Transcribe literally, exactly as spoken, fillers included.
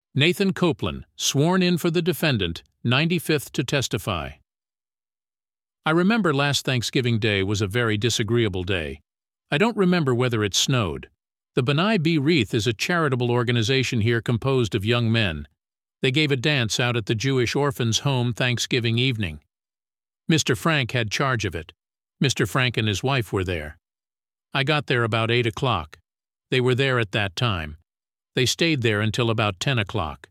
Nathan Copeland, sworn in for the defendant, ninety-fifth to testify. I remember last Thanksgiving Day was a very disagreeable day. I don't remember whether it snowed. The B'nai B'rith is a charitable organization here composed of young men. They gave a dance out at the Jewish Orphans' Home Thanksgiving evening. Mister Frank had charge of it. Mister Frank and his wife were there. I got there about eight o'clock. They were there at that time. They stayed there until about ten o'clock.